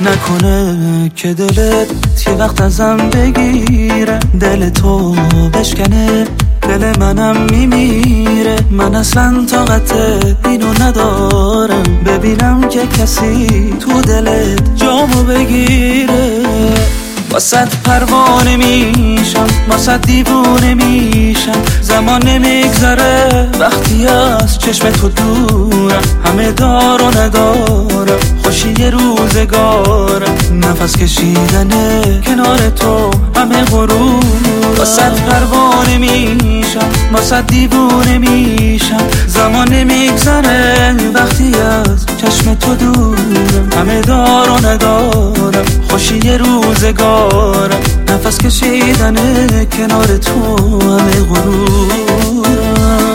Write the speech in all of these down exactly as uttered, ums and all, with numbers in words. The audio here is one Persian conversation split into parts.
نکنه که دلت یه وقت ازم بگیره، دل تو بشکنه دل منم میمیره. من اصلا طاقت اینو ندارم ببینم که کسی تو دلت جامو بگیره. واسط پروانه میشم، واسط دیوونه میشم، زمان نمیگذره وقتی از چشم تو دورم. همه دار و ندارم خوشی روزگارم، نفس کشیدنه کنار تو همه غرور. واسط پروانه میشم، واسط دیوونه میشم، زمان نمیگذره وقتی از چشم تو دورم. همه دار و ندارم خوشی روزگارم، نفس کشیدنه کنار تو همه غرورم.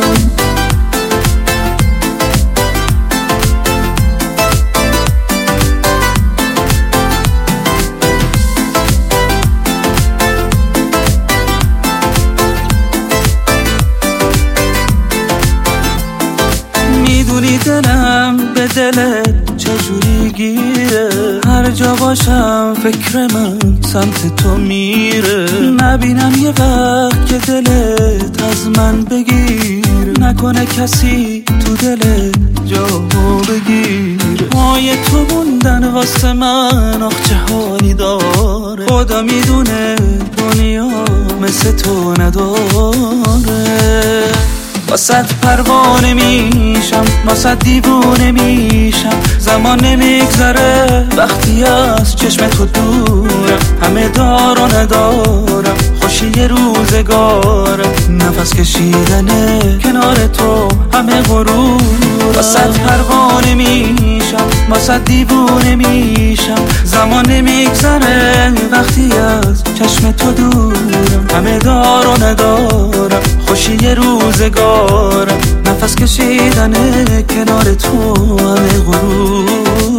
میدونی دلم به دلت چجوری گیره، هر جا باشم فکر من سمت تو میره. نبینم یه وقت که دلت از من بگیر، نکنه کسی تو دلت جامو بگیر. مای تو موندن واسه من آخ چه حالی داره، خدا میدونه دنیا مثل تو نداره. واسط پروانه میشم، واسط دیوونه میشم، زمان نمیگذره وقتی از چشم تو دورم. همه دار و ندارم خوشی روزگارم، نفس کشیدنه کنار تو همه غرور. واسط پروانه میشم، واسط دیوونه میشم، زمان نمیگذره وقتی از چشم تو دورم. همه دار و ندارم خوشی روزگارم، نفس کشیدنه کنار تو همه غرور.